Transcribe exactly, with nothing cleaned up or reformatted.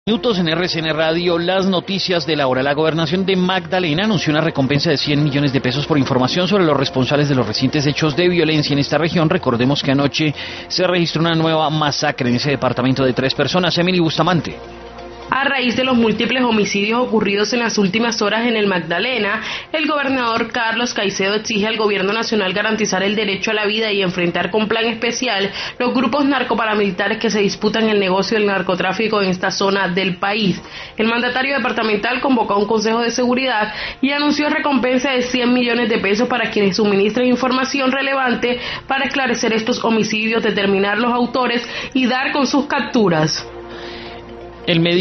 Minutos en R C N Radio, las noticias de la hora. La gobernación de Magdalena anunció una recompensa de cien millones de pesos por información sobre los responsables de los recientes hechos de violencia en esta región. Recordemos que anoche se registró una nueva masacre en ese departamento de tres personas. Emily Bustamante. A raíz de los múltiples homicidios ocurridos en las últimas horas en el Magdalena, el gobernador Carlos Caicedo exige al gobierno nacional garantizar el derecho a la vida y enfrentar con plan especial los grupos narcoparamilitares que se disputan el negocio del narcotráfico en esta zona del país. El mandatario departamental convocó a un consejo de seguridad y anunció recompensa de cien millones de pesos para quienes suministren información relevante para esclarecer estos homicidios, determinar los autores y dar con sus capturas. El médico